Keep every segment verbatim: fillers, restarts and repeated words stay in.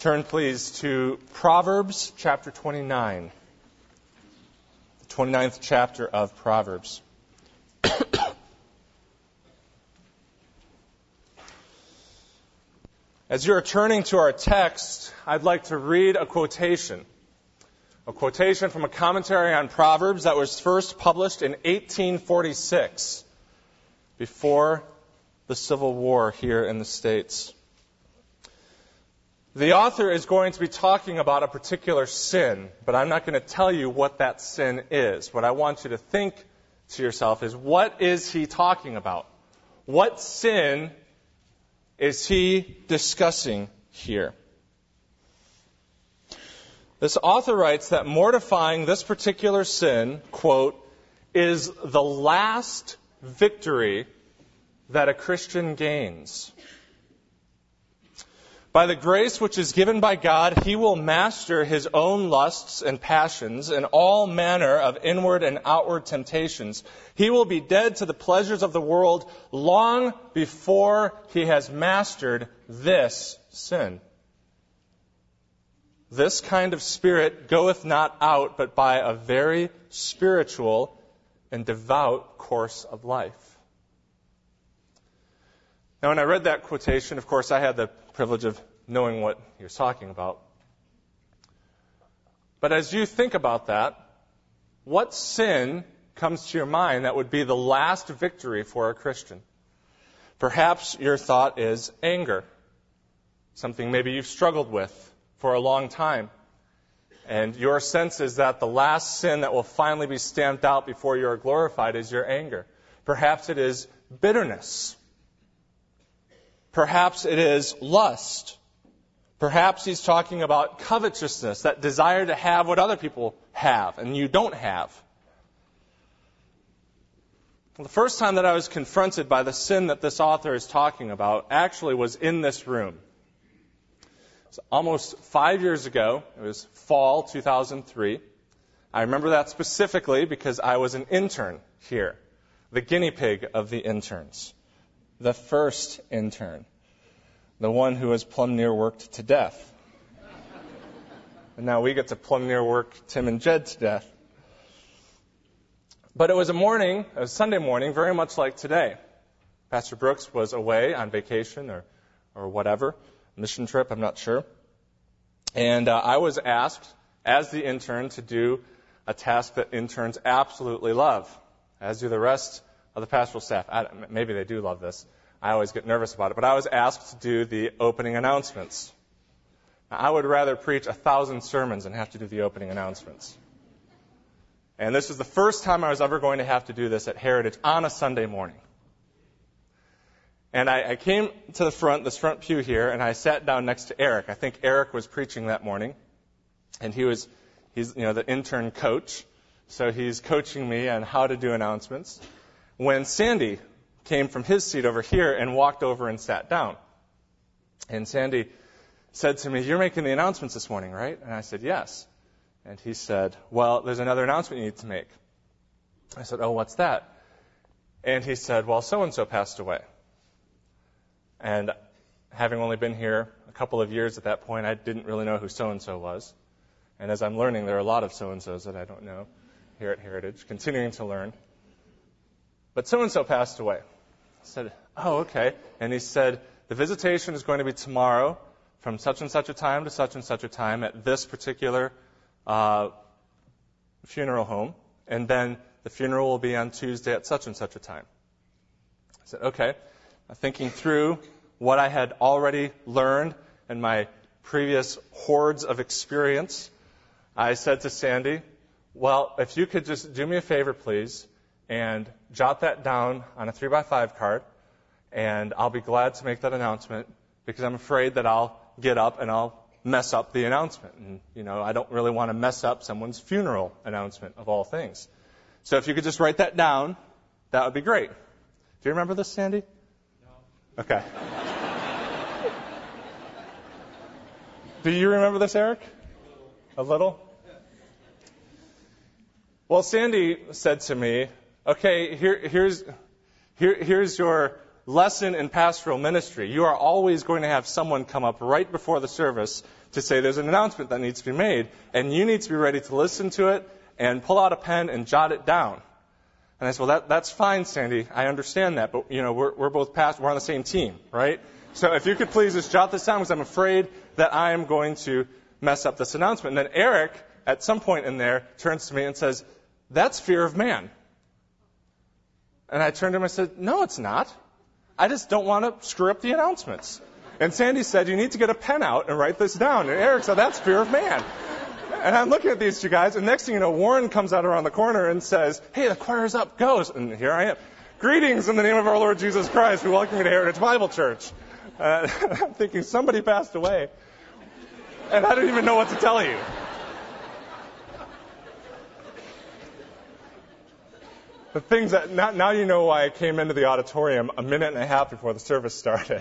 Turn, please, to Proverbs chapter twenty-nine, the twenty-ninth chapter of Proverbs. As you're turning to our text, I'd like to read a quotation. A quotation from a commentary on Proverbs that was first published in eighteen forty-six, before the Civil War here in the States. The author is going to be talking about a particular sin, but I'm not going to tell you what that sin is. What I want you to think to yourself is, what is he talking about? What sin is he discussing here? This author writes that mortifying this particular sin, quote, is the last victory that a Christian gains. By the grace which is given by God, he will master his own lusts and passions and all manner of inward and outward temptations. He will be dead to the pleasures of the world long before he has mastered this sin. This kind of spirit goeth not out but by a very spiritual and devout course of life. Now, when I read that quotation, of course, I had the privilege of knowing what he was talking about. But as you think about that, what sin comes to your mind that would be the last victory for a Christian? Perhaps your thought is anger, something maybe you've struggled with for a long time. And your sense is that the last sin that will finally be stamped out before you are glorified is your anger. Perhaps it is bitterness. Perhaps it is lust. Perhaps he's talking about covetousness, that desire to have what other people have and you don't have. Well, the first time that I was confronted by the sin that this author is talking about actually was in this room. It's almost five years ago. It was fall two thousand three. I remember that specifically because I was an intern here, the guinea pig of the interns. The first intern, the one who was plumb near worked to death. And now we get to plumb near work Tim and Jed to death. But it was a morning, a Sunday morning, very much like today. Pastor Brooks was away on vacation or, or whatever, mission trip, I'm not sure. And uh, I was asked, as the intern, to do a task that interns absolutely love, as do the rest of the pastoral staff. I, maybe they do love this. I always get nervous about it. But I was asked to do the opening announcements. Now, I would rather preach a thousand sermons than have to do the opening announcements. And this was the first time I was ever going to have to do this at Heritage on a Sunday morning. And I, I came to the front, this front pew here, and I sat down next to Eric. I think Eric was preaching that morning. And he was, he's, you know, the intern coach. So he's coaching me on how to do announcements. When Sandy came from his seat over here and walked over and sat down. And Sandy said to me, "You're making the announcements this morning, right?" And I said, "Yes." And he said, "Well, there's another announcement you need to make." I said, "Oh, what's that?" And he said, "Well, so-and-so passed away." And having only been here a couple of years at that point, I didn't really know who so-and-so was. And as I'm learning, there are a lot of so-and-sos that I don't know here at Heritage, continuing to learn. But so-and-so passed away. I said, "Oh, okay." And he said, "The visitation is going to be tomorrow from such and such a time to such and such a time at this particular uh, funeral home. And then the funeral will be on Tuesday at such and such a time." I said, "Okay." Thinking through what I had already learned in my previous hordes of experience, I said to Sandy, "Well, if you could just do me a favor, please, and jot that down on a three by five card, and I'll be glad to make that announcement because I'm afraid that I'll get up and I'll mess up the announcement. And, you know, I don't really want to mess up someone's funeral announcement of all things. So if you could just write that down, that would be great." Do you remember this, Sandy? No. Okay. Do you remember this, Eric? A little? Well, Sandy said to me, "Okay, here, here's, here, here's your lesson in pastoral ministry. You are always going to have someone come up right before the service to say there's an announcement that needs to be made, and you need to be ready to listen to it and pull out a pen and jot it down. And I said, well, that, that's fine, Sandy. I understand that, but, you know, we're, we're both past, we're on the same team, right? So if you could please just jot this down, because I'm afraid that I am going to mess up this announcement. And then Eric, at some point in there, turns to me and says, that's fear of man. And I turned to him and I said, no, it's not. I just don't want to screw up the announcements. And Sandy said, you need to get a pen out and write this down. And Eric said, that's fear of man. And I'm looking at these two guys, and next thing you know, Warren comes out around the corner and says, hey, the choir's up, goes. And here I am. Greetings in the name of our Lord Jesus Christ. We welcome you to Heritage Bible Church. Uh, I'm thinking somebody passed away. And I don't even know what to tell you. The things that, now, now you know why I came into the auditorium a minute and a half before the service started.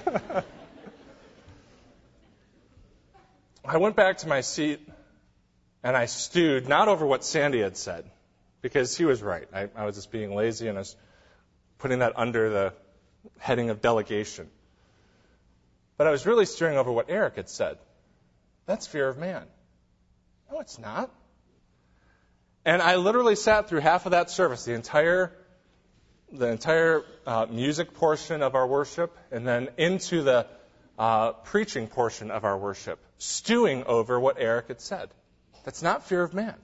I went back to my seat and I stewed, not over what Sandy had said, because he was right. I, I was just being lazy and I was putting that under the heading of delegation. But I was really stewing over what Eric had said. That's fear of man. No, it's not. And I literally sat through half of that service, the entire the entire uh, music portion of our worship, and then into the uh, preaching portion of our worship, stewing over what Eric had said. That's not fear of man.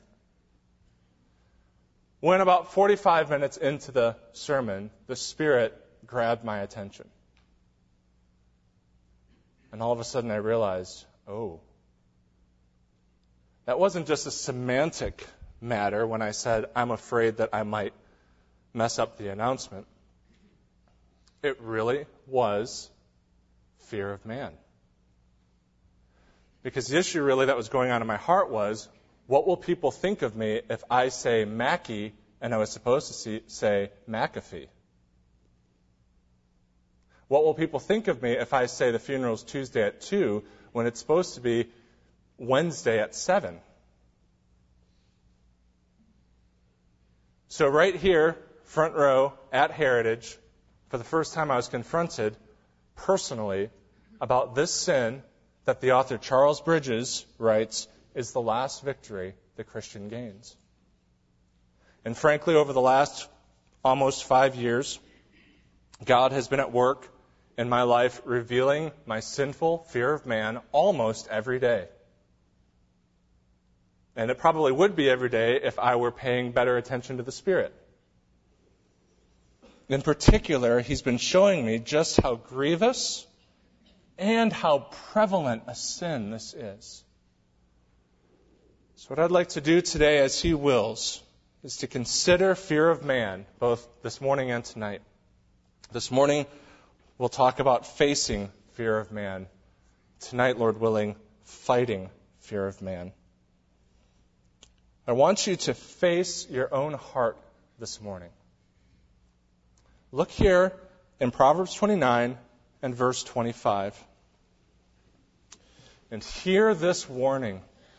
When about forty-five minutes into the sermon, the Spirit grabbed my attention. And all of a sudden I realized, oh, that wasn't just a semantic matter when I said, I'm afraid that I might mess up the announcement. It really was fear of man. Because the issue really that was going on in my heart was, what will people think of me if I say Mackey and I was supposed to see, say McAfee? What will people think of me if I say the funeral's Tuesday at two when it's supposed to be Wednesday at seven? So right here, front row at Heritage, for the first time I was confronted personally about this sin that the author Charles Bridges writes is the last victory the Christian gains. And frankly, over the last almost five years, God has been at work in my life revealing my sinful fear of man almost every day. And it probably would be every day if I were paying better attention to the Spirit. In particular, he's been showing me just how grievous and how prevalent a sin this is. So what I'd like to do today, as he wills, is to consider fear of man, both this morning and tonight. This morning, we'll talk about facing fear of man. Tonight, Lord willing, fighting fear of man. I want you to face your own heart this morning. Look here in Proverbs twenty-nine and verse twenty-five. And hear this warning.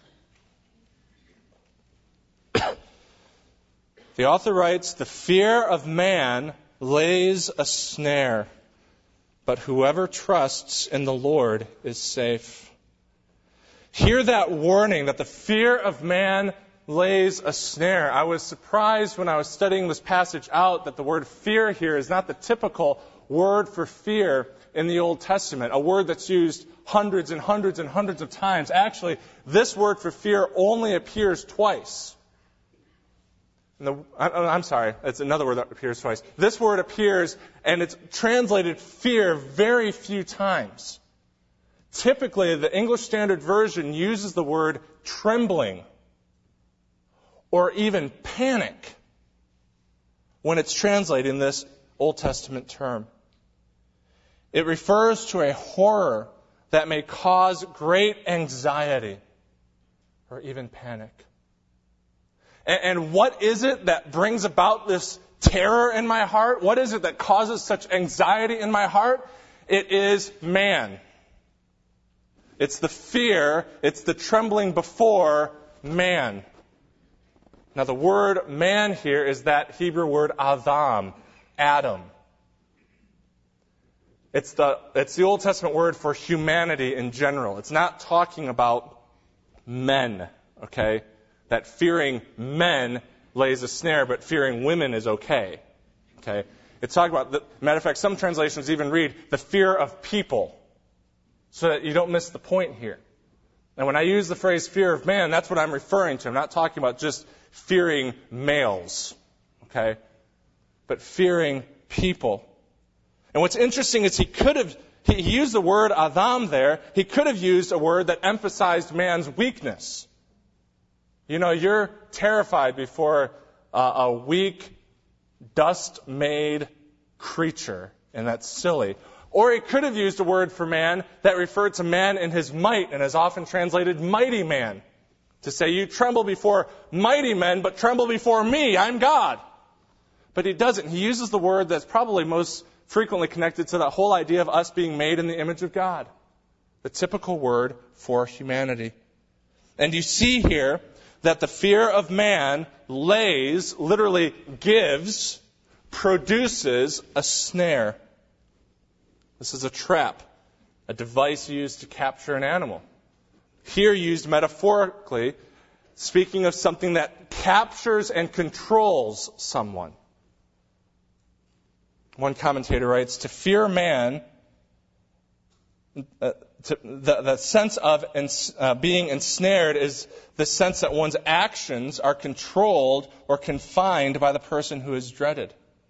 The author writes, the fear of man lays a snare, but whoever trusts in the Lord is safe. Hear that warning that the fear of man lays a snare. I was surprised when I was studying this passage out that the word fear here is not the typical word for fear in the Old Testament, a word that's used hundreds and hundreds and hundreds of times. Actually, this word for fear only appears twice. And the, I'm sorry, it's another word that appears twice. This word appears, and it's translated fear very few times. Typically, the English Standard Version uses the word trembling or even panic when it's translating this Old Testament term. It refers to a horror that may cause great anxiety or even panic. And, and what is it that brings about this terror in my heart? What is it that causes such anxiety in my heart? It is man. It's the fear, it's the trembling before man. Now the word man here is that Hebrew word Adam, Adam. It's the, it's the Old Testament word for humanity in general. It's not talking about men, okay? That fearing men lays a snare, but fearing women is okay, okay? It's talking about, the, matter of fact, some translations even read the fear of people, so that you don't miss the point here. And when I use the phrase fear of man, that's what I'm referring to. I'm not talking about just fearing males, okay? But fearing people. And what's interesting is he could have, he used the word Adam there. He could have used a word that emphasized man's weakness. You know, you're terrified before a, a weak, dust-made creature, and that's silly. Or he could have used a word for man that referred to man in his might, and is often translated mighty man. To say, you tremble before mighty men, but tremble before me, I'm God. But he doesn't. He uses the word that's probably most frequently connected to that whole idea of us being made in the image of God. The typical word for humanity. And you see here that the fear of man lays, literally gives, produces a snare. This is a trap, a device used to capture an animal. Here used metaphorically, speaking of something that captures and controls someone. One commentator writes, to fear man, uh, to, the, the sense of ens, uh, being ensnared is the sense that one's actions are controlled or confined by the person who is dreaded.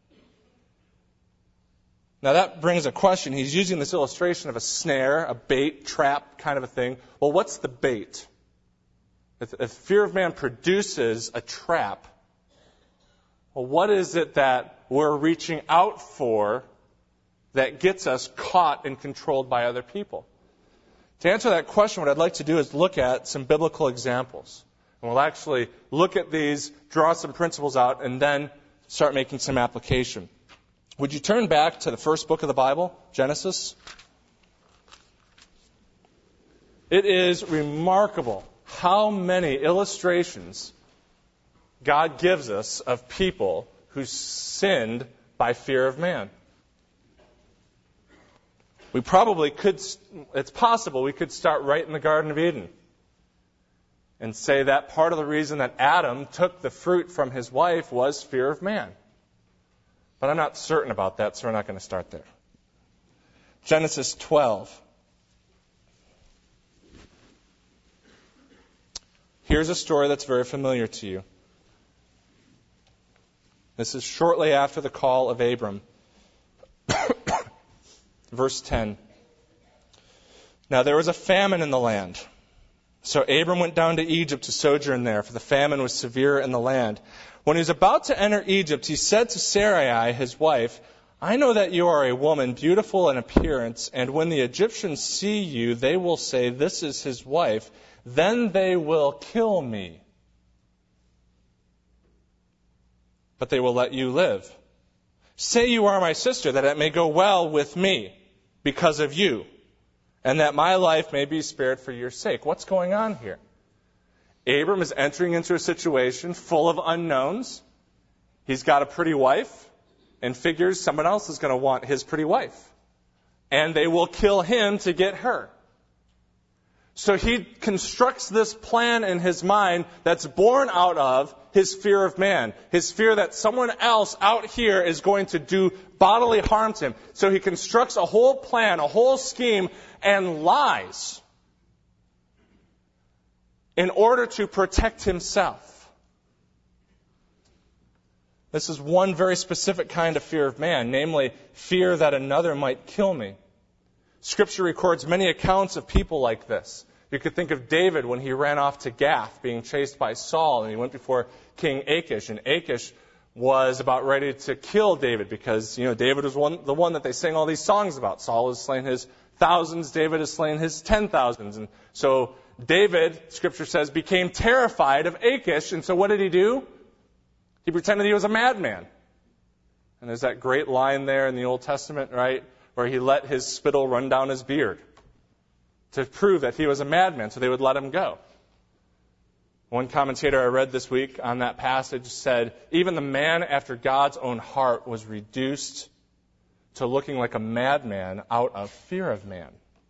Now that brings a question. He's using this illustration of a snare, a bait, trap kind of a thing. Well, what's the bait? If, if fear of man produces a trap, well, what is it that we're reaching out for that gets us caught and controlled by other people? To answer that question, what I'd like to do is look at some biblical examples. And we'll actually look at these, draw some principles out, and then start making some application. Would you turn back to the first book of the Bible, Genesis? It is remarkable how many illustrations God gives us of people who sinned by fear of man. We probably could, it's possible we could start right in the Garden of Eden and say that part of the reason that Adam took the fruit from his wife was fear of man. But I'm not certain about that, so we're not going to start there. Genesis twelve. Here's a story that's very familiar to you. This is shortly after the call of Abram. Verse ten. Now there was a famine in the land. So Abram went down to Egypt to sojourn there, for the famine was severe in the land. When he was about to enter Egypt, he said to Sarai, his wife, I know that you are a woman beautiful in appearance, and when the Egyptians see you, they will say, this is his wife. Then they will kill me. But they will let you live. Say you are my sister, that it may go well with me because of you, and that my life may be spared for your sake. What's going on here? Abram is entering into a situation full of unknowns. He's got a pretty wife and figures someone else is going to want his pretty wife. And they will kill him to get her. So he constructs this plan in his mind that's born out of his fear of man. His fear that someone else out here is going to do bodily harm to him. So he constructs a whole plan, a whole scheme, and lies in order to protect himself. This is one very specific kind of fear of man, namely fear that another might kill me. Scripture records many accounts of people like this. You could think of David when he ran off to Gath, being chased by Saul, and he went before King Achish, and Achish was about ready to kill David because, you know, David was one, the one that they sang all these songs about. Saul has slain his thousands, David has slain his ten thousands. And so David, Scripture says, became terrified of Achish, and so what did he do? He pretended he was a madman. And there's that great line there in the Old Testament, right, where he let his spittle run down his beard to prove that he was a madman, so they would let him go. One commentator I read this week on that passage said, even the man after God's own heart was reduced to looking like a madman out of fear of man.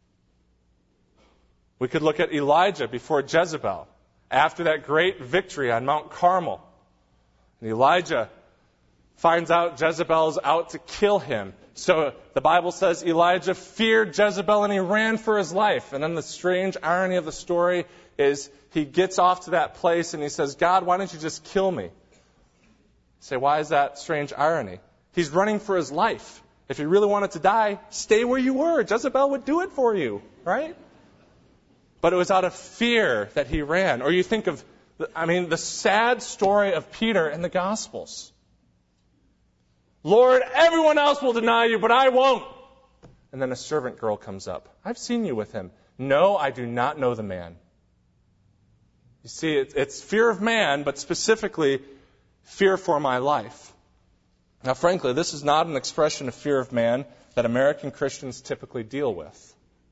We could look at Elijah before Jezebel, after that great victory on Mount Carmel. And Elijah finds out Jezebel's out to kill him. So the Bible says Elijah feared Jezebel and he ran for his life. And then the strange irony of the story is he gets off to that place and he says, God, why don't you just kill me? You say, why is that strange irony? He's running for his life. If he really wanted to die, stay where you were. Jezebel would do it for you, right? But it was out of fear that he ran. Or you think of, I mean, the sad story of Peter in the Gospels. Lord, everyone else will deny you, but I won't. And then a servant girl comes up. I've seen you with him. No, I do not know the man. You see, it's fear of man, but specifically fear for my life. Now, frankly, this is not an expression of fear of man that American Christians typically deal with.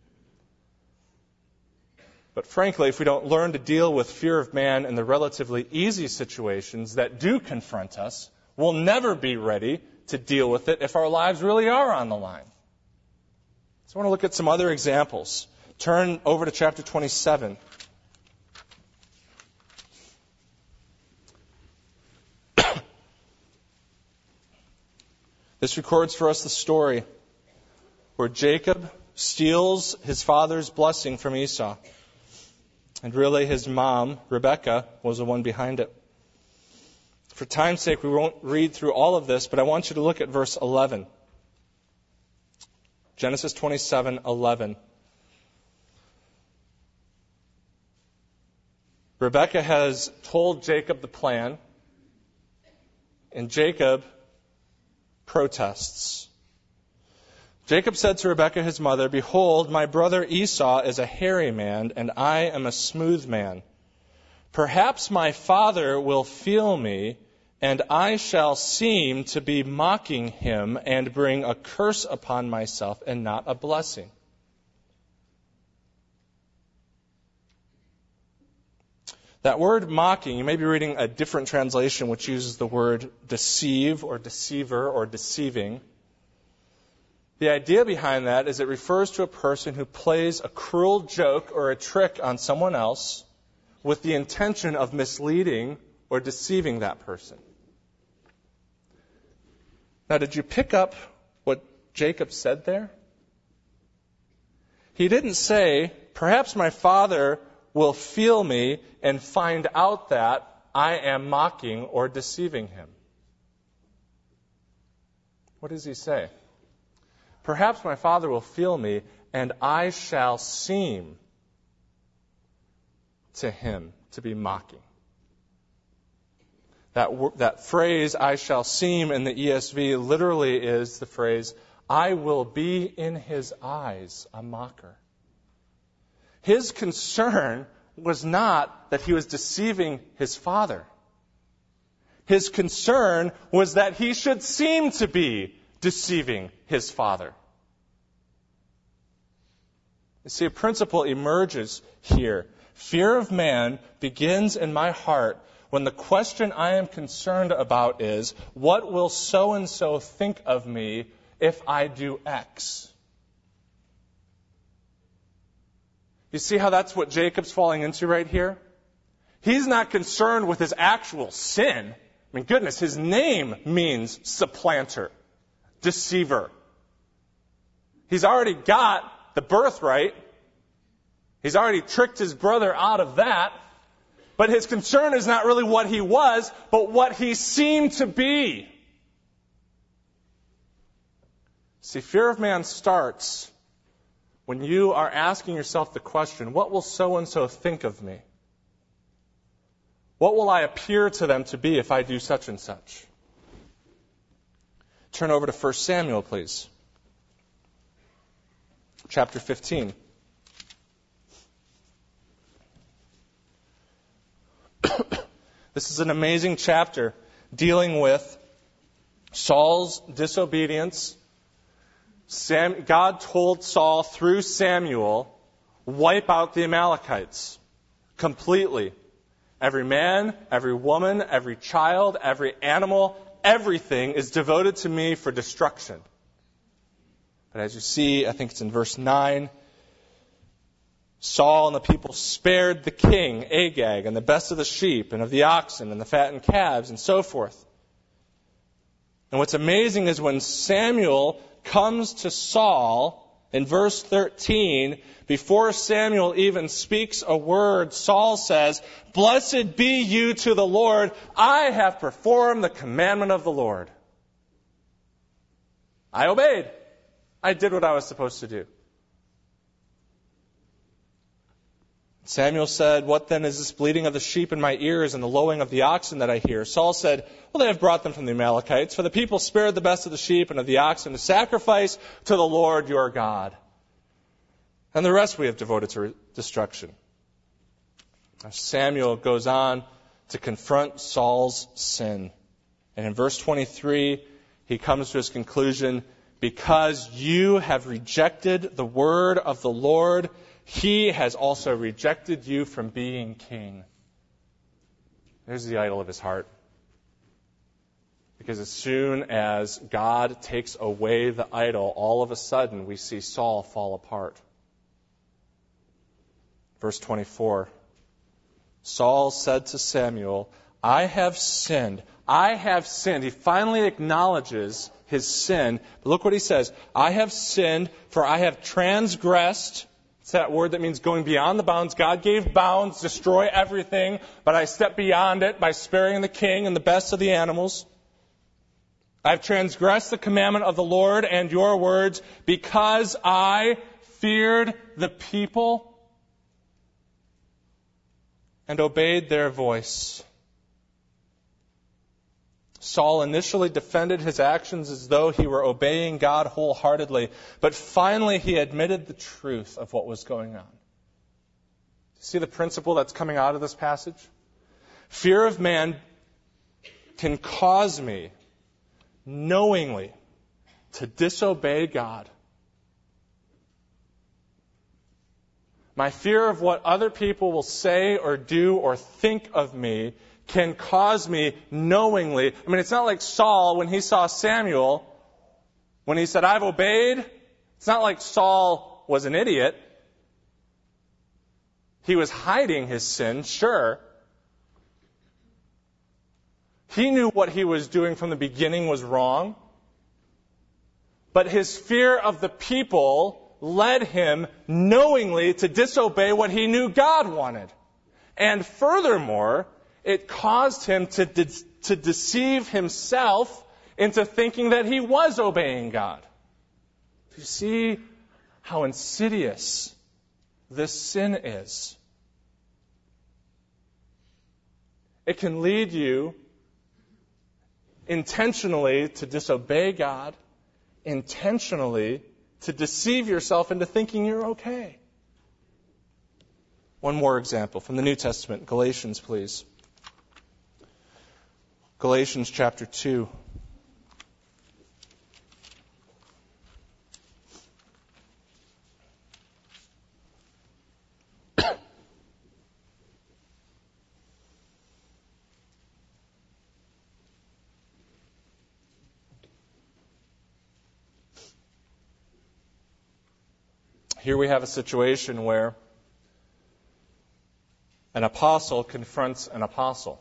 But frankly, if we don't learn to deal with fear of man in the relatively easy situations that do confront us, we'll never be ready to deal with it if our lives really are on the line. So I want to look at some other examples. Turn over to chapter twenty-seven. This records for us the story where Jacob steals his father's blessing from Esau. And really his mom, Rebekah, was the one behind it. For time's sake, we won't read through all of this, but I want you to look at verse eleven. Genesis twenty-seven eleven. Rebekah has told Jacob the plan, and Jacob protests. Jacob said to Rebekah his mother, Behold, my brother Esau is a hairy man, and I am a smooth man. Perhaps my father will feel me, and I shall seem to be mocking him and bring a curse upon myself and not a blessing. That word mocking, you may be reading a different translation which uses the word deceive or deceiver or deceiving. The idea behind that is it refers to a person who plays a cruel joke or a trick on someone else with the intention of misleading or deceiving that person. Now, did you pick up what Jacob said there? He didn't say, perhaps my father will feel me and find out that I am mocking or deceiving him. What does he say? Perhaps my father will feel me, and I shall seem to him to be mocking. That, that phrase, I shall seem, in the E S V literally is the phrase, I will be in his eyes a mocker. His concern was not that he was deceiving his father. His concern was that he should seem to be deceiving his father. You see, a principle emerges here. Fear of man begins in my heart when the question I am concerned about is, what will so-and-so think of me if I do X? You see how that's what Jacob's falling into right here? He's not concerned with his actual sin. I mean, goodness, his name means supplanter, deceiver. He's already got the birthright. He's already tricked his brother out of that. But his concern is not really what he was, but what he seemed to be. See, fear of man starts when you are asking yourself the question, what will so-and-so think of me? What will I appear to them to be if I do such and such? Turn over to First Samuel, please. Chapter fifteen. This is an amazing chapter dealing with Saul's disobedience. Sam, God told Saul through Samuel, wipe out the Amalekites completely. Every man, every woman, every child, every animal, everything is devoted to me for destruction. But as you see, I think it's in verse nine, Saul and the people spared the king, Agag, and the best of the sheep and of the oxen and the fattened calves and so forth. And what's amazing is when Samuel comes to Saul, in verse thirteen, before Samuel even speaks a word, Saul says, "Blessed be you to the Lord. I have performed the commandment of the Lord." I obeyed. I did what I was supposed to do. Samuel said, "What then is this bleating of the sheep in my ears and the lowing of the oxen that I hear?" Saul said, "Well, they have brought them from the Amalekites, for the people spared the best of the sheep and of the oxen to sacrifice to the Lord your God. And the rest we have devoted to destruction." Now, Samuel goes on to confront Saul's sin. And in verse twenty-three, he comes to his conclusion, "Because you have rejected the word of the Lord, He has also rejected you from being king." There's the idol of his heart. Because as soon as God takes away the idol, all of a sudden we see Saul fall apart. Verse twenty-four, Saul said to Samuel, "I have sinned. I have sinned." He finally acknowledges his sin. But look what he says. "I have sinned, for I have transgressed." It's that word that means going beyond the bounds. God gave bounds, destroy everything, but I stepped beyond it by sparing the king and the best of the animals. "I have transgressed the commandment of the Lord and your words because I feared the people and obeyed their voice." Saul initially defended his actions as though he were obeying God wholeheartedly, but finally he admitted the truth of what was going on. See the principle that's coming out of this passage? Fear of man can cause me knowingly to disobey God. My fear of what other people will say or do or think of me can cause me knowingly. I mean, it's not like Saul, when he saw Samuel, when he said, "I've obeyed," it's not like Saul was an idiot. He was hiding his sin, sure. He knew what he was doing from the beginning was wrong. But his fear of the people led him knowingly to disobey what he knew God wanted. And furthermore, it caused him to, de- to deceive himself into thinking that he was obeying God. Do you see how insidious this sin is? It can lead you intentionally to disobey God, intentionally to deceive yourself into thinking you're okay. One more example from the New Testament, Galatians, please. Galatians chapter two. Here we have a situation where an apostle confronts an apostle.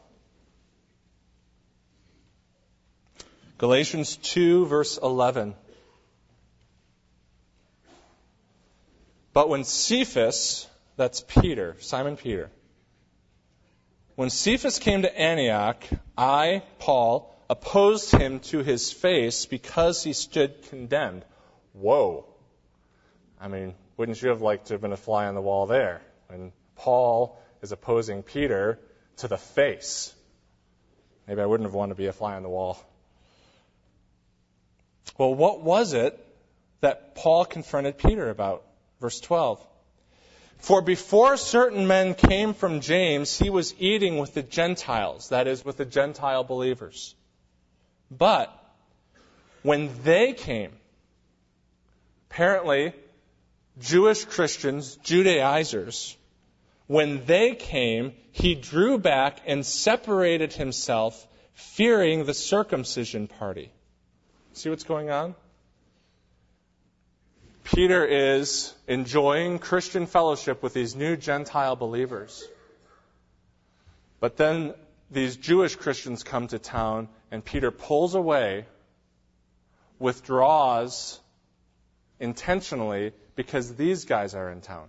Galatians two, verse eleven. "But when Cephas," that's Peter, Simon Peter, "when Cephas came to Antioch, I, Paul, opposed him to his face because he stood condemned." Whoa. I mean, wouldn't you have liked to have been a fly on the wall there? When Paul is opposing Peter to the face. Maybe I wouldn't have wanted to be a fly on the wall. Well, what was it that Paul confronted Peter about? Verse twelve. "For before certain men came from James, he was eating with the Gentiles," that is, with the Gentile believers. "But when they came," apparently Jewish Christians, Judaizers, "when they came, he drew back and separated himself, fearing the circumcision party." See what's going on? Peter is enjoying Christian fellowship with these new Gentile believers. But then these Jewish Christians come to town, and Peter pulls away, withdraws intentionally because these guys are in town.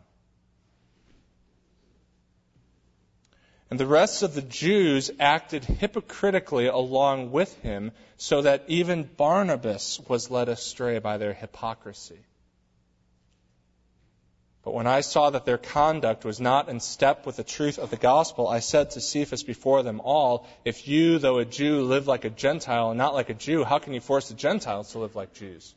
And the rest of the Jews acted hypocritically along with him, so that even Barnabas was led astray by their hypocrisy. But when I saw that their conduct was not in step with the truth of the gospel, I said to Cephas before them all, if you, though a Jew, live like a Gentile and not like a Jew, how can you force the Gentiles to live like Jews?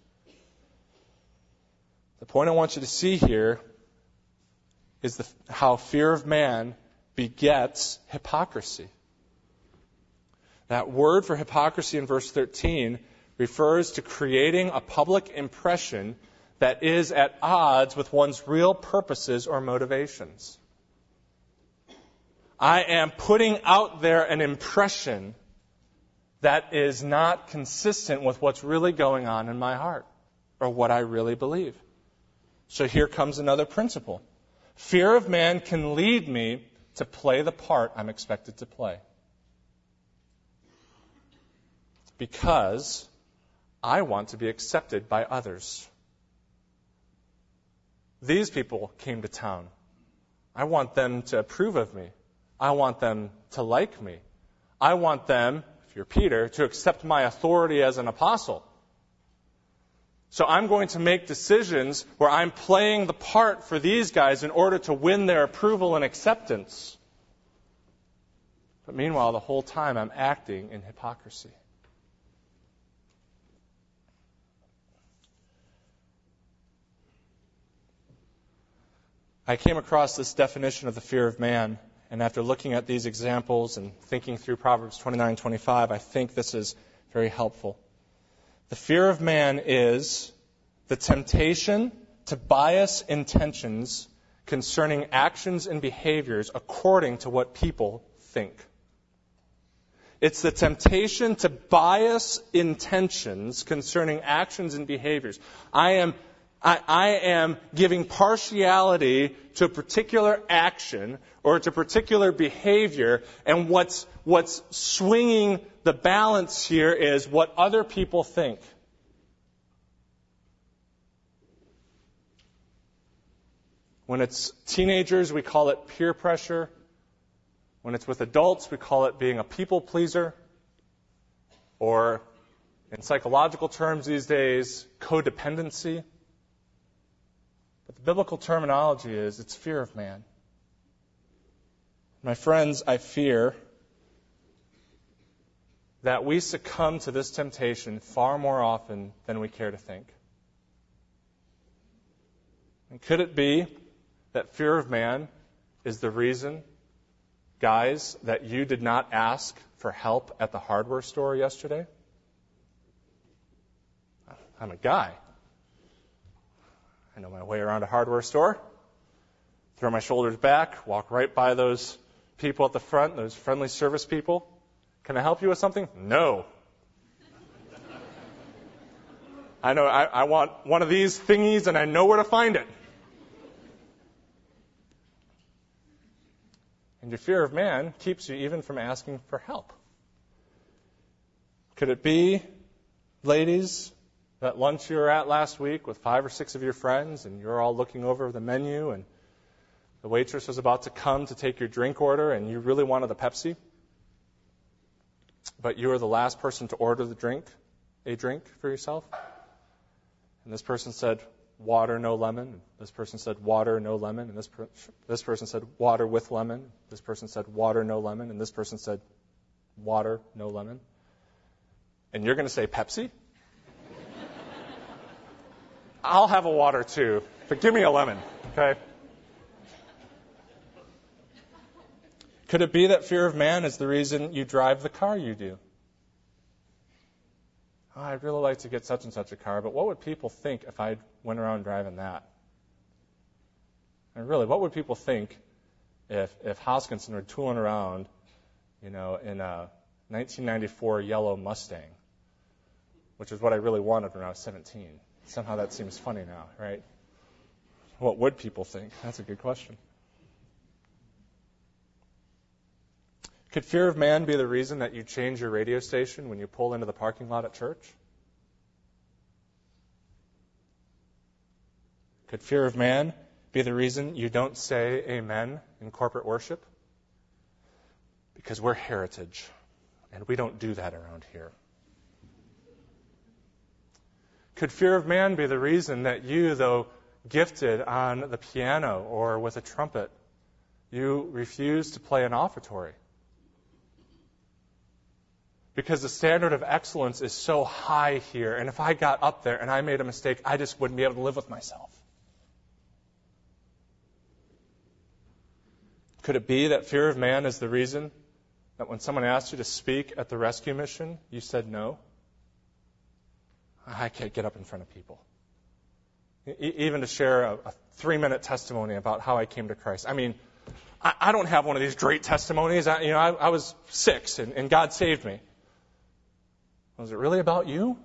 The point I want you to see here is the, how fear of man begets hypocrisy. That word for hypocrisy in verse thirteen refers to creating a public impression that is at odds with one's real purposes or motivations. I am putting out there an impression that is not consistent with what's really going on in my heart or what I really believe. So here comes another principle. Fear of man can lead me to play the part I'm expected to play. Because I want to be accepted by others. These people came to town. I want them to approve of me. I want them to like me. I want them, if you're Peter, to accept my authority as an apostle. So I'm going to make decisions where I'm playing the part for these guys in order to win their approval and acceptance. But meanwhile, the whole time I'm acting in hypocrisy. I came across this definition of the fear of man, and after looking at these examples and thinking through Proverbs twenty-nine twenty-five, I think this is very helpful. The fear of man is the temptation to bias intentions concerning actions and behaviors according to what people think. It's the temptation to bias intentions concerning actions and behaviors. I am I, I am giving partiality to a particular action or to particular behavior, and what's what's swinging the balance here is what other people think. When it's teenagers, we call it peer pressure. When it's with adults, we call it being a people pleaser. Or, in psychological terms these days, codependency. But the biblical terminology is, it's fear of man. My friends, I fear that we succumb to this temptation far more often than we care to think. And could it be that fear of man is the reason, guys, that you did not ask for help at the hardware store yesterday? I'm a guy. I know my way around a hardware store. Throw my shoulders back, walk right by those people at the front, those friendly service people. Can I help you with something? No. I know I, I want one of these thingies and I know where to find it. And your fear of man keeps you even from asking for help. Could it be, ladies, that lunch you were at last week with five or six of your friends and you're all looking over the menu and the waitress was about to come to take your drink order and you really wanted a Pepsi, but you were the last person to order the drink, a drink for yourself? And this person said, water, no lemon. And this person said, water, no lemon. And this, per- this person said, water with lemon. This person said, water, no lemon. And this person said, water, no lemon. And you're going to say Pepsi? I'll have a water too, but give me a lemon, okay? Could it be that fear of man is the reason you drive the car you do? Oh, I'd really like to get such and such a car, but what would people think if I went around driving that? And really, what would people think if if Hoskinson were tooling around, you know, in a nineteen ninety-four yellow Mustang, which is what I really wanted when I was seventeen? Somehow that seems funny now, right? What would people think? That's a good question. Could fear of man be the reason that you change your radio station when you pull into the parking lot at church? Could fear of man be the reason you don't say amen in corporate worship? Because we're heritage, and we don't do that around here. Could fear of man be the reason that you, though gifted on the piano or with a trumpet, you refuse to play an offertory? Because the standard of excellence is so high here, and if I got up there and I made a mistake, I just wouldn't be able to live with myself. Could it be that fear of man is the reason that when someone asked you to speak at the rescue mission, you said no? I can't get up in front of people. E- even to share a, a three-minute testimony about how I came to Christ. I mean, I, I don't have one of these great testimonies. I, you know, I, I was six, and, and God saved me. Was it really about you?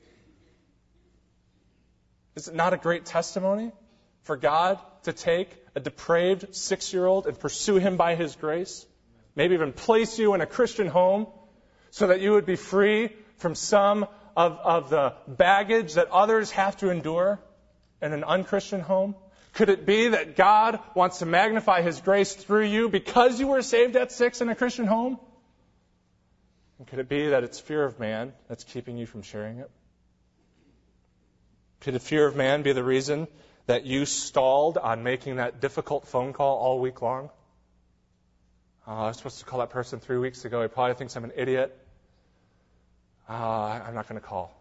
Is it not a great testimony for God to take a depraved six-year-old and pursue him by his grace? Maybe even place you in a Christian home so that you would be free from some of, of the baggage that others have to endure in an unchristian home? Could it be that God wants to magnify his grace through you because you were saved at six in a Christian home? And could it be that it's fear of man that's keeping you from sharing it? Could the fear of man be the reason that you stalled on making that difficult phone call all week long? Uh, I was supposed to call that person three weeks ago. He probably thinks I'm an idiot. Uh, I'm not going to call.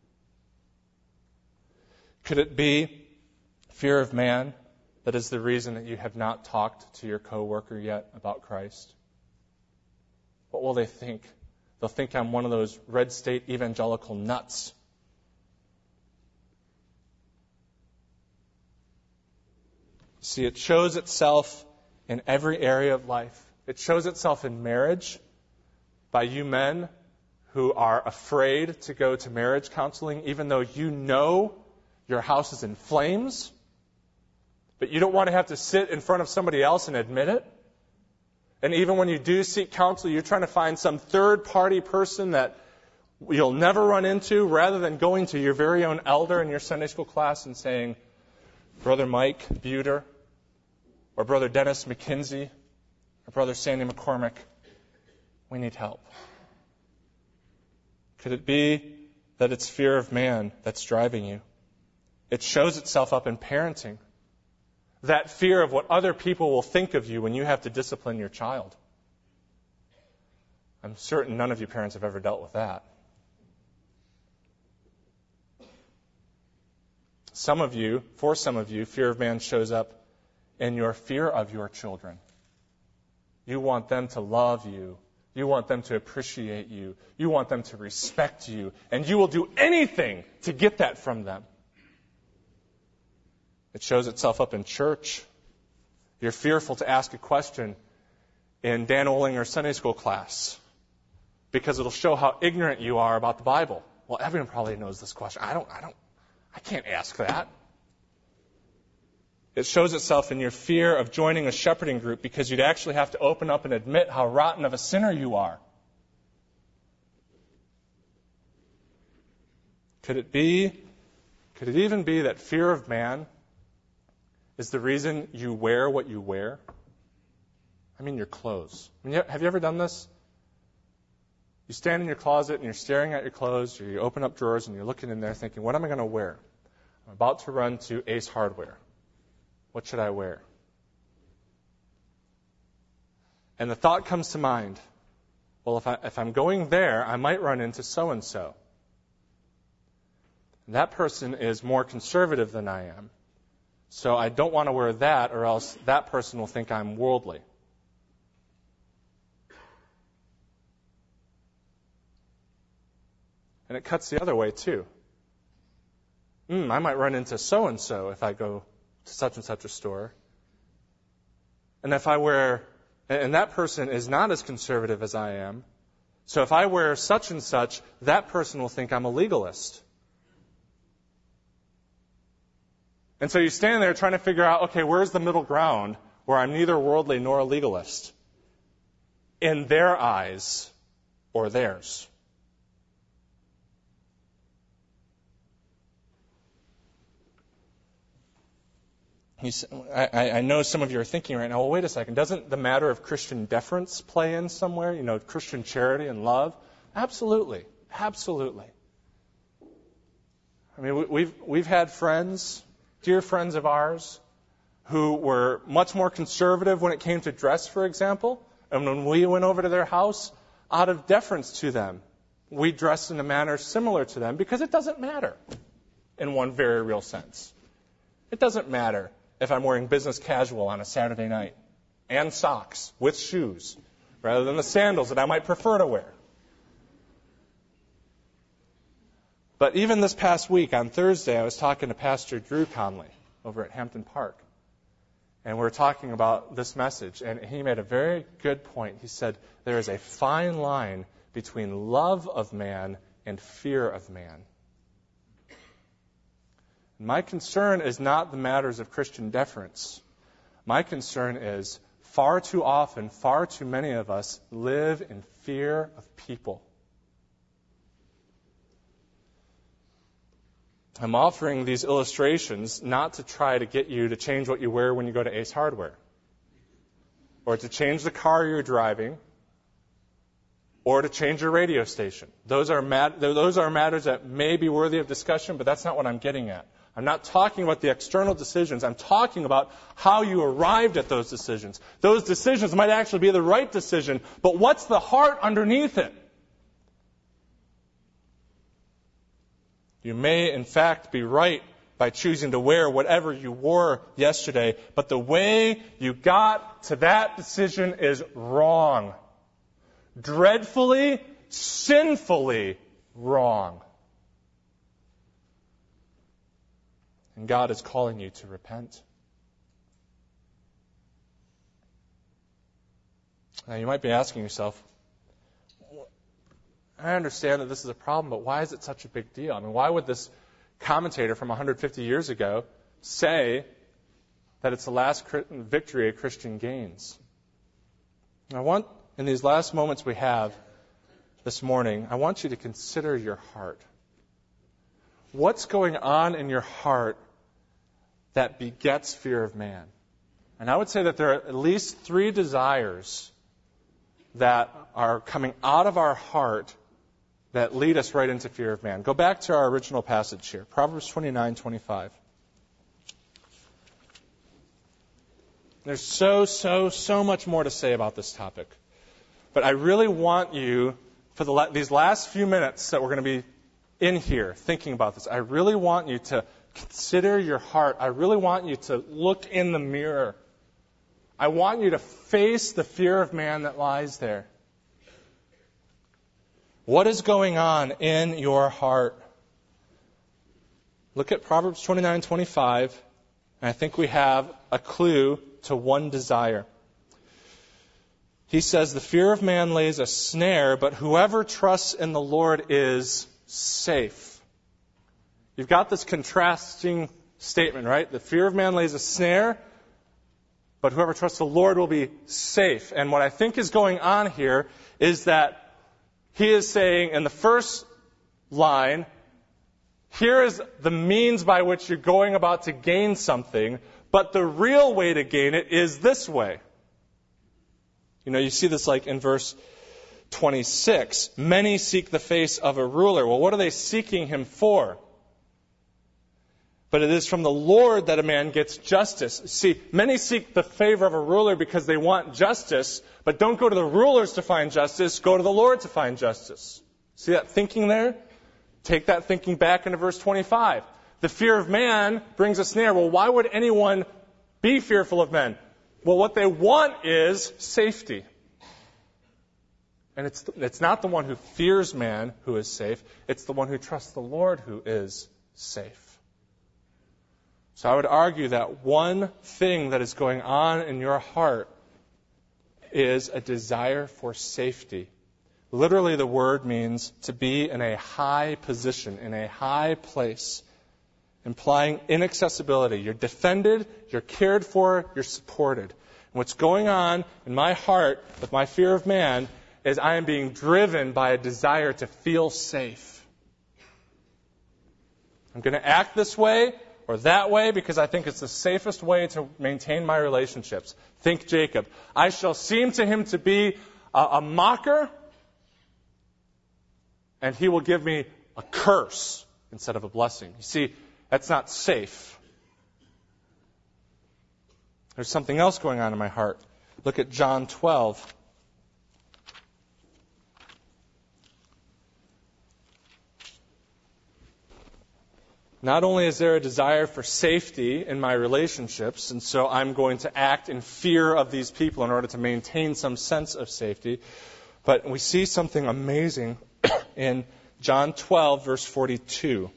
Could it be fear of man that is the reason that you have not talked to your coworker yet about Christ? What will they think? They'll think I'm one of those red state evangelical nuts. See, it shows itself in every area of life. It shows itself in marriage by you men who are afraid to go to marriage counseling, even though you know your house is in flames, but you don't want to have to sit in front of somebody else and admit it. And even when you do seek counsel, you're trying to find some third-party person that you'll never run into, rather than going to your very own elder in your Sunday school class and saying, Brother Mike Buter, or Brother Dennis McKinsey, or Brother Sandy McCormick, we need help. Could it be that it's fear of man that's driving you? It shows itself up in parenting. That fear of what other people will think of you when you have to discipline your child. I'm certain none of you parents have ever dealt with that. Some of you, for some of you, fear of man shows up in your fear of your children. You want them to love you. You want them to appreciate you. You want them to respect you. And you will do anything to get that from them. It shows itself up in church. You're fearful to ask a question in Dan Olinger's Sunday school class because it'll show how ignorant you are about the Bible. Well, everyone probably knows this question. I don't, I don't, I can't ask that. It shows itself in your fear of joining a shepherding group because you'd actually have to open up and admit how rotten of a sinner you are. Could it be, could it even be that fear of man is the reason you wear what you wear? I mean your clothes. I mean, have you ever done this? You stand in your closet and you're staring at your clothes, or you open up drawers and you're looking in there thinking, what am I going to wear? I'm about to run to Ace Hardware. What should I wear? And the thought comes to mind, well, if, I, if I'm going there, I might run into so-and-so. That person is more conservative than I am. So I don't want to wear that, or else that person will think I'm worldly. And it cuts the other way, too. Mm, I might run into so-and-so if I go to such and such a store. And if I wear, and that person is not as conservative as I am, so if I wear such and such, that person will think I'm a legalist. And so you stand there trying to figure out, okay, where's the middle ground where I'm neither worldly nor a legalist? In their eyes or theirs. I, I know some of you are thinking right now, well, wait a second, doesn't the matter of Christian deference play in somewhere? You know, Christian charity and love? Absolutely. Absolutely. I mean, we've, we've had friends, dear friends of ours, who were much more conservative when it came to dress, for example. And when we went over to their house, out of deference to them, we dressed in a manner similar to them because it doesn't matter in one very real sense. It doesn't matter if I'm wearing business casual on a Saturday night and socks with shoes rather than the sandals that I might prefer to wear. But even this past week, on Thursday, I was talking to Pastor Drew Conley over at Hampton Park. And we were talking about this message, and he made a very good point. He said, there is a fine line between love of man and fear of man. My concern is not the matters of Christian deference. My concern is far too often, far too many of us live in fear of people. I'm offering these illustrations not to try to get you to change what you wear when you go to Ace Hardware, or to change the car you're driving, or to change your radio station. Those are mat- those are matters that may be worthy of discussion, but that's not what I'm getting at. I'm not talking about the external decisions. I'm talking about how you arrived at those decisions. Those decisions might actually be the right decision, but what's the heart underneath it? You may, in fact, be right by choosing to wear whatever you wore yesterday, but the way you got to that decision is wrong. Dreadfully, sinfully wrong. And God is calling you to repent. Now, you might be asking yourself, I understand that this is a problem, but why is it such a big deal? I mean, why would this commentator from one hundred fifty years ago say that it's the last victory a Christian gains? I want, in these last moments we have this morning, I want you to consider your heart. What's going on in your heart that begets fear of man? And I would say that there are at least three desires that are coming out of our heart that lead us right into fear of man. Go back to our original passage here, Proverbs twenty-nine twenty-five. There's so, so, so much more to say about this topic. But I really want you, for the la- these last few minutes that we're going to be in here thinking about this, I really want you to consider your heart. I really want you to look in the mirror. I want you to face the fear of man that lies there. What is going on in your heart? Look at Proverbs twenty-nine twenty-five, and I think we have a clue to one desire. He says, the fear of man lays a snare, but whoever trusts in the Lord is safe. You've got this contrasting statement, right? The fear of man lays a snare, but whoever trusts the Lord will be safe. And what I think is going on here is that he is saying in the first line, here is the means by which you're going about to gain something, but the real way to gain it is this way. You know, you see this like in verse twenty-six. Many seek the face of a ruler. Well, what are they seeking him for? But it is from the Lord that a man gets justice. See, many seek the favor of a ruler because they want justice, but don't go to the rulers to find justice, go to the Lord to find justice. See that thinking there? Take that thinking back into verse twenty-five. The fear of man brings a snare. Well, why would anyone be fearful of men? Well, what they want is safety. And it's, it's not the one who fears man who is safe. It's the one who trusts the Lord who is safe. So I would argue that one thing that is going on in your heart is a desire for safety. Literally, the word means to be in a high position, in a high place. implying inaccessibility. You're defended, you're cared for, you're supported. And what's going on in my heart with my fear of man is I am being driven by a desire to feel safe. I'm going to act this way or that way because I think it's the safest way to maintain my relationships. Think Jacob. I shall seem to him to be a, a mocker, and he will give me a curse instead of a blessing. You see, that's not safe. There's something else going on in my heart. Look at John twelve. Not only is there a desire for safety in my relationships, and so I'm going to act in fear of these people in order to maintain some sense of safety, but we see something amazing in John twelve, verse forty-two.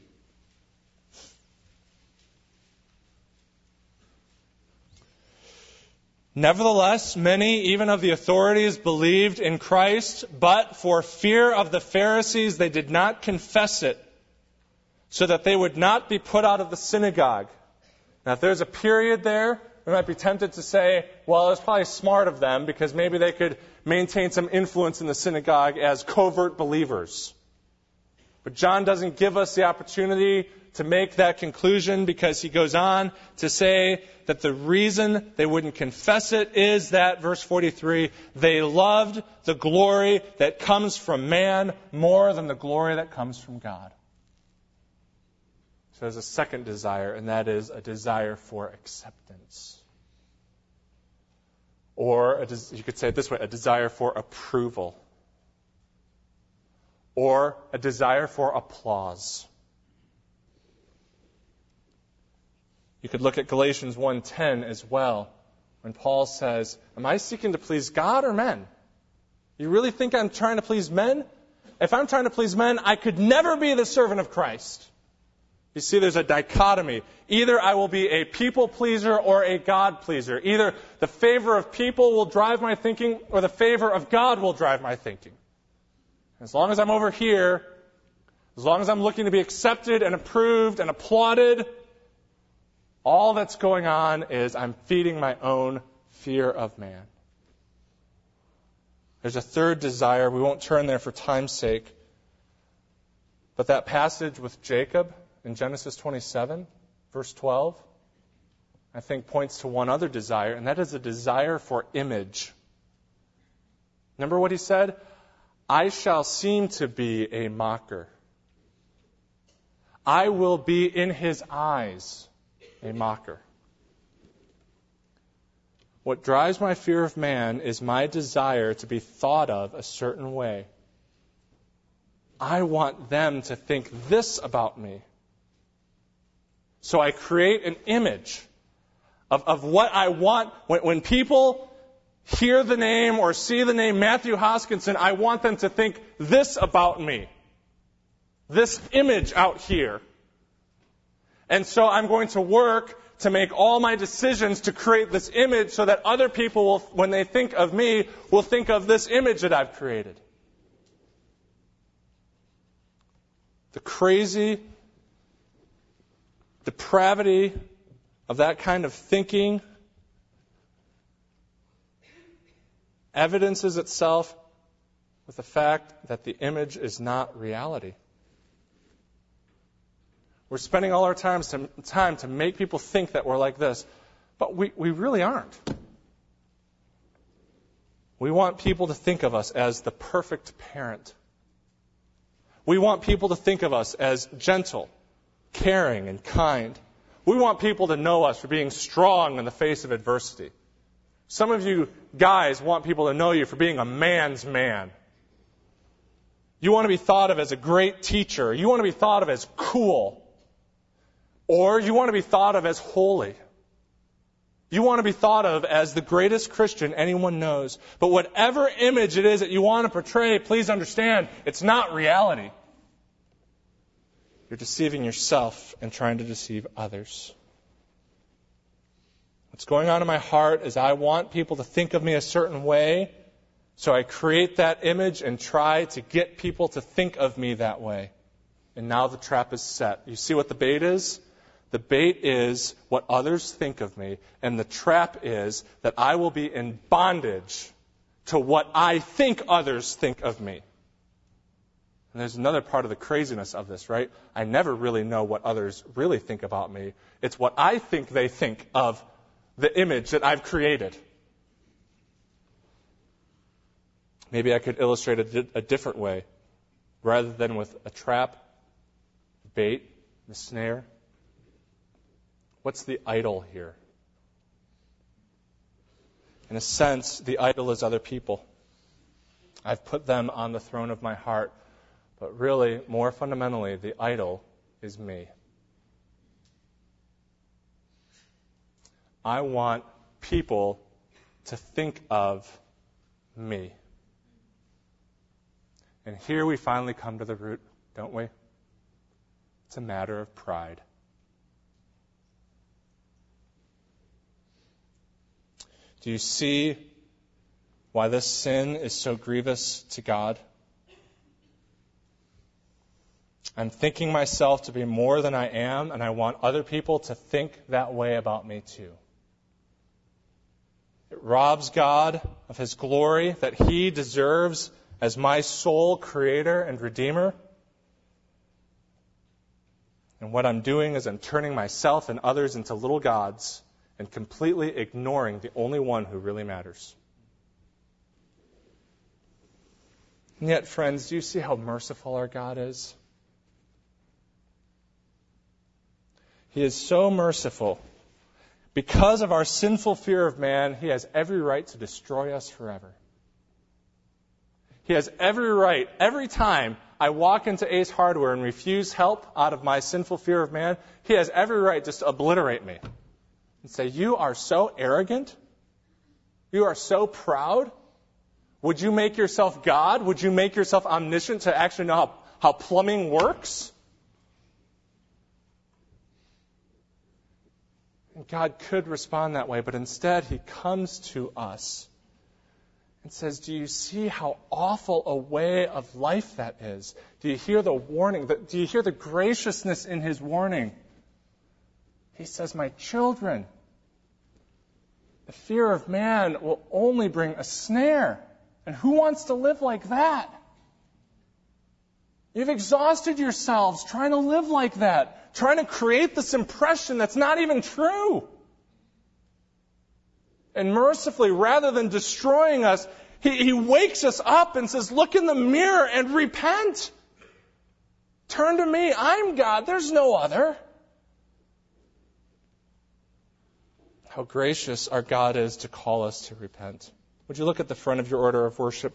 Nevertheless, many, even of the authorities, believed in Christ, but for fear of the Pharisees, they did not confess it, so that they would not be put out of the synagogue. Now, if there's a period there, we might be tempted to say, well, it's probably smart of them because maybe they could maintain some influence in the synagogue as covert believers. But John doesn't give us the opportunity to make that conclusion because he goes on to say that the reason they wouldn't confess it is that, verse forty-three, they loved the glory that comes from man more than the glory that comes from God. So there's a second desire, and that is a desire for acceptance. Or, a des- you could say it this way, a desire for approval. Or a desire for applause. You could look at Galatians one ten as well, when Paul says, am I seeking to please God or men? You really think I'm trying to please men? If I'm trying to please men, I could never be the servant of Christ. You see, there's a dichotomy. Either I will be a people pleaser or a God pleaser. Either the favor of people will drive my thinking or the favor of God will drive my thinking. As long as I'm over here, as long as I'm looking to be accepted and approved and applauded, all that's going on is I'm feeding my own fear of man. There's a third desire. We won't turn there for time's sake. But that passage with Jacob in Genesis twenty-seven, verse twelve, I think points to one other desire, and that is a desire for image. Remember what he said? I shall seem to be a mocker. I will be in his eyes a mocker. What drives my fear of man is my desire to be thought of a certain way. I want them to think this about me. So I create an image of, of what I want. When, when people hear the name or see the name Matthew Hoskinson, I want them to think this about me. This image out here. And so I'm going to work to make all my decisions to create this image so that other people, will, when they think of me, will think of this image that I've created. The crazy depravity of that kind of thinking evidences itself with the fact that the image is not reality. We're spending all our time to, time to make people think that we're like this, but we, we really aren't. We want people to think of us as the perfect parent. We want people to think of us as gentle, caring, and kind. We want people to know us for being strong in the face of adversity. Some of you guys want people to know you for being a man's man. You want to be thought of as a great teacher. You want to be thought of as cool. Or you want to be thought of as holy. You want to be thought of as the greatest Christian anyone knows. But whatever image it is that you want to portray, please understand, it's not reality. You're deceiving yourself and trying to deceive others. What's going on in my heart is I want people to think of me a certain way, so I create that image and try to get people to think of me that way. And now the trap is set. You see what the bait is? The bait is what others think of me, and the trap is that I will be in bondage to what I think others think of me. And there's another part of the craziness of this, right? I never really know what others really think about me. It's what I think they think of the image that I've created. Maybe I could illustrate a, di- a different way. Rather than with a trap, bait, the snare. What's the idol here? In a sense, the idol is other people. I've put them on the throne of my heart. But really, more fundamentally, the idol is me. I want people to think of me. And here we finally come to the root, don't we? It's a matter of pride. Do you see why this sin is so grievous to God? I'm thinking myself to be more than I am, and I want other people to think that way about me too. It robs God of His glory that He deserves as my sole creator and redeemer. And what I'm doing is I'm turning myself and others into little gods and completely ignoring the only one who really matters. And yet, friends, do you see how merciful our God is? He is so merciful. Because of our sinful fear of man, He has every right to destroy us forever. He has every right, every time I walk into Ace Hardware and refuse help out of my sinful fear of man, He has every right just to obliterate me and say, you are so arrogant. You are so proud. Would you make yourself God? Would you make yourself omniscient to actually know how, how plumbing works? And God could respond that way, but instead He comes to us and says, do you see how awful a way of life that is? Do you hear the warning? Do you hear the graciousness in His warning? He says, my children, the fear of man will only bring a snare. And who wants to live like that? You've exhausted yourselves trying to live like that, trying to create this impression that's not even true. And mercifully, rather than destroying us, he, he wakes us up and says, look in the mirror and repent. Turn to me. I'm God. There's no other. How gracious our God is to call us to repent. Would you look at the front of your order of worship?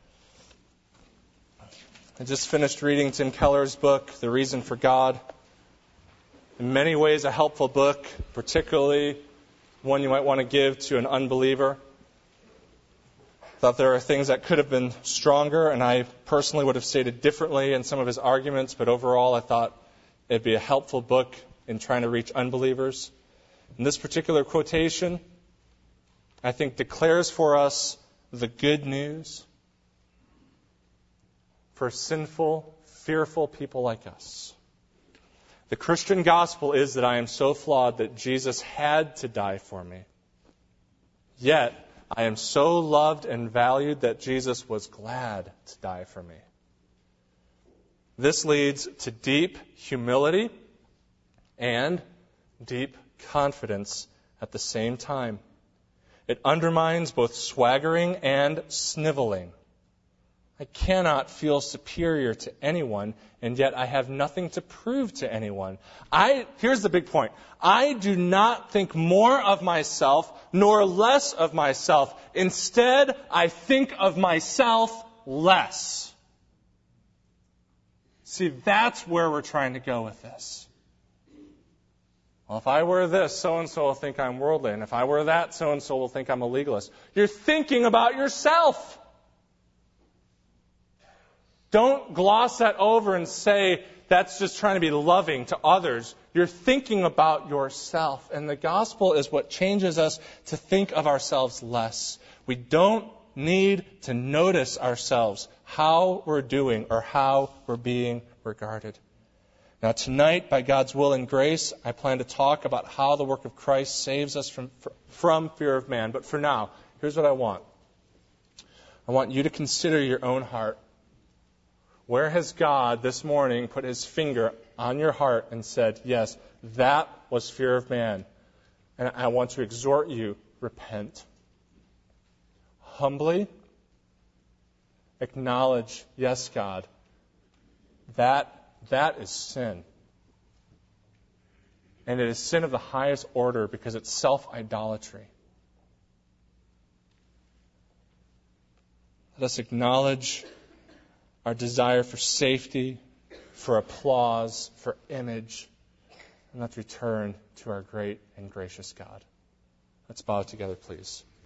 I just finished reading Tim Keller's book, The Reason for God. In many ways a helpful book, particularly one you might want to give to an unbeliever. Thought there are things that could have been stronger, and I personally would have stated differently in some of his arguments, but overall I thought it'd be a helpful book in trying to reach unbelievers. And this particular quotation, I think, declares for us the good news for sinful, fearful people like us. The Christian gospel is that I am so flawed that Jesus had to die for me. Yet, I am so loved and valued that Jesus was glad to die for me. This leads to deep humility and deep confidence at the same time. It undermines both swaggering and sniveling. I cannot feel superior to anyone, and yet I have nothing to prove to anyone. I, here's the big point. I do not think more of myself nor less of myself. Instead, I think of myself less. See, that's where we're trying to go with this. Well, if I wear this, so-and-so will think I'm worldly. And if I wear that, so-and-so will think I'm a legalist. You're thinking about yourself. Don't gloss that over and say that's just trying to be loving to others. You're thinking about yourself. And the gospel is what changes us to think of ourselves less. We don't need to notice ourselves, how we're doing or how we're being regarded. Now tonight, by God's will and grace, I plan to talk about how the work of Christ saves us from, from fear of man. But for now, here's what I want. I want you to consider your own heart. Where has God this morning put his finger on your heart and said, yes, that was fear of man. And I want to exhort you, repent. Humbly acknowledge, yes, God, that that is sin. And it is sin of the highest order because it's self-idolatry. Let us acknowledge our desire for safety, for applause, for image, and let's return to our great and gracious God. Let's bow together, please.